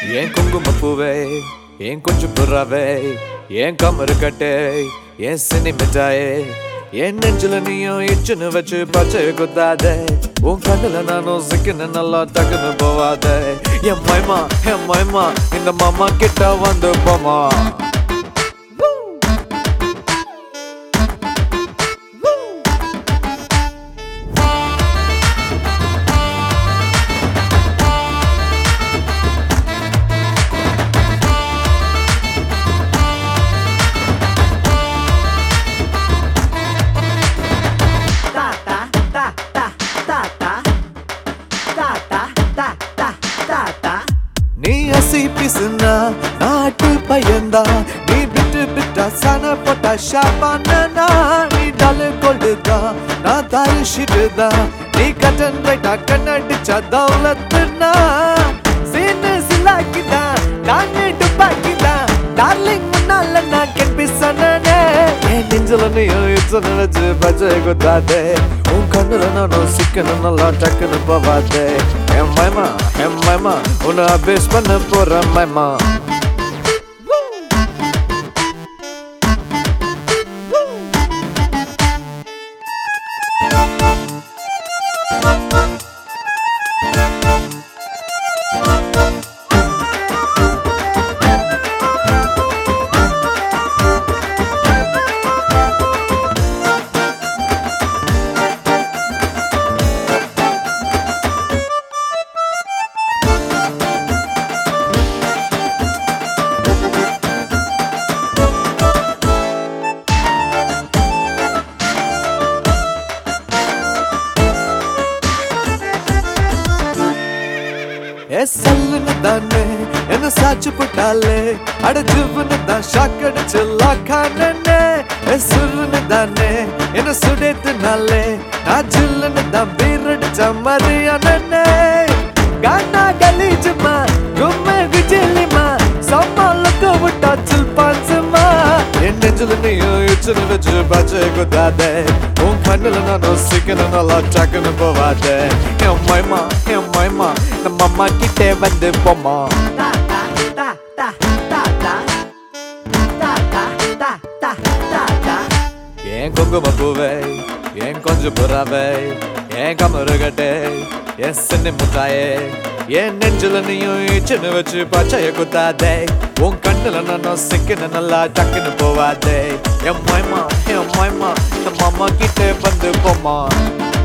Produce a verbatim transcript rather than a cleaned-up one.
ஏன் குங்குமப்பூவே ஏன் கொஞ்சம் புறாவே ஏன் கமரு கட்டே ஏன் சினி மிட்டாயே என் நெஞ்சில நீயும் இச்சுன்னு வச்சு பச்சை குத்தாதே உன் கண்ணுல நானும் சிக்கன்னு நல்லா டக்குன்னு போவாதே என் மைமா என் மைமா இந்த மாமா கிட்ட வந்து போமா நீ அசி பிசுனா நாட்டு பையன்தா நீ விட்டு விட்டா சன போட்டா ஷாபானா நீ டாலு கொள்ளுதா நான் தாரு ஷிட்டுதா நீ கட்டன் ரைட்டா கண்ணடிச்சா தௌலத்துனா சீனு சிலாக்கிதா நானே டுப்பாக்கிதா டார்லிங் முன்னால நான் கென் பிசனே என் நெஞ்சில நீயும் இச்சனை வச்சு பச்சை குத்தாதே உன் கண்ணுல நானும் சிக்கன்னு நல்லா டக்குன்னு போவாதே என் மைமா என் மைமா உன்னை அபேஸ் பண்ண போற மைமா எஸ்எல்னு தானே என்ன சாச்சு போட்டாலே அட ஜுவனு தான் ஷாக் அடிச்சு லாக்கானே எஸ்ஸுன்னு தானே என்ன சுடேத்துனாலே நான் ஜில்லுன்னு தான் பீரடிச்ச மரியானே கானா கலீஜுமா கும்மே குஜிலிமா சம்மாலுக்கு விட்டா சில் பான்சுமா என் நெஞ்சில நீயும் இச்சுன்னு வச்சு பச்சை குத்தாதே உன் கண்ணுல நானும் சிக்கன்னு நல்லா டக்குன்னு போவாதே என் மைமா என் மைமா நம்ம அம்மா கிட்டே வந்து போமா ஏன் குங்குமப்பூவே ஏன் கொஞ்சம் புறாவே ஏன் கமரு கட்டே ஏன் சின்ன முட்டாயே என் நெஞ்சில நீயும் இச்சுன்னு வச்சு பச்சைய குத்தாதே உன் கண்ணுல நானும் சிக்கன்னு நல்லா டக்குன்னு போவாதே என் மைமா என் மைமா நம்ம அம்மா கிட்டே வந்து போமா